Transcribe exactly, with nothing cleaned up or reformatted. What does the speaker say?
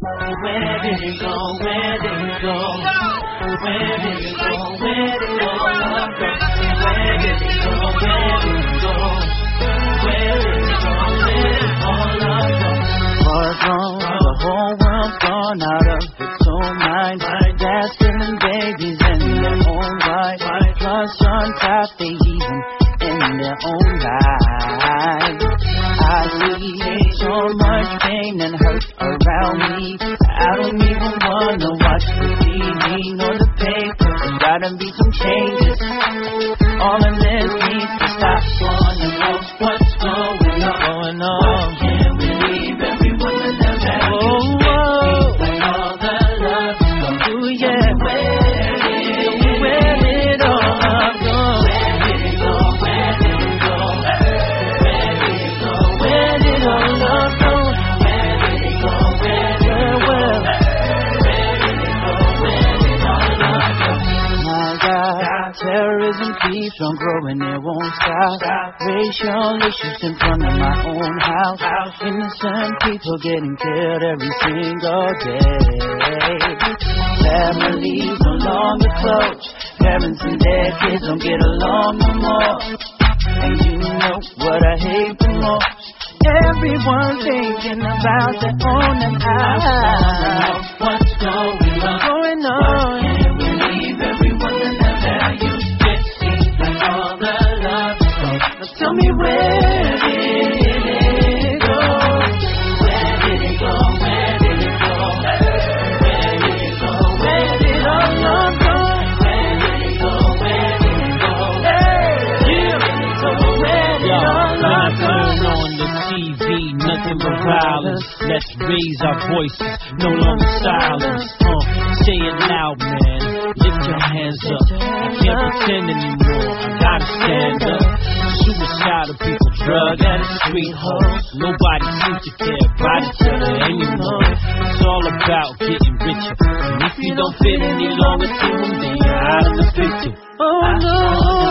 Where did it go? Where did it go? Where did it go? Where did it all love go? Where did it go? Where did it go? Where did it go? Where did all love go? Far gone, the whole world's gone out of its own mind. Dad's killing babies in their own right. Plus on top they even in their own lives. I see so much pain and hurt around me. I don't even wanna watch the T V nor the paper. There's gotta be some changes. All of this needs to stop. Wanna know what's going on? Why can't we leave everyone with their values? Oh, oh. Like all the love is gone. Ooh, yeah. Where did it go? Where did it all go? Where did it go? Where did it go? Where did it go? Where did all love go? Where did it go? Where did it go? Well, Where did it go? Where did all love go? my God, terrorism keeps on growing, it won't stop. Racial issues in front of my own house. Innocent people getting killed every single day. Families no longer close. Parents and their kids don't get along no more. And you know what I hate the most? Everyone's thinking about their own and I. What's going on? Going on. Can't we leave everyone in their values? It seems like all the love is gone. Now tell me where did it go? Where did it go? Where did it go? Where did it go? Where did all love go? Where did it go? Where did it go? Hey, yeah. So where did Yo, all when I love go? turn on the T V, nothing but violence. Let's raise our voices, no longer silence. Uh, say it loud, man. Lift your hands up. I can't pretend anymore. I gotta stand up. Suicidal people, drug addicts, street hoes. Nobody seems to care about each other anymore. It's all about getting richer. And if you don't fit any longer to them, then you're out of the picture. Oh no.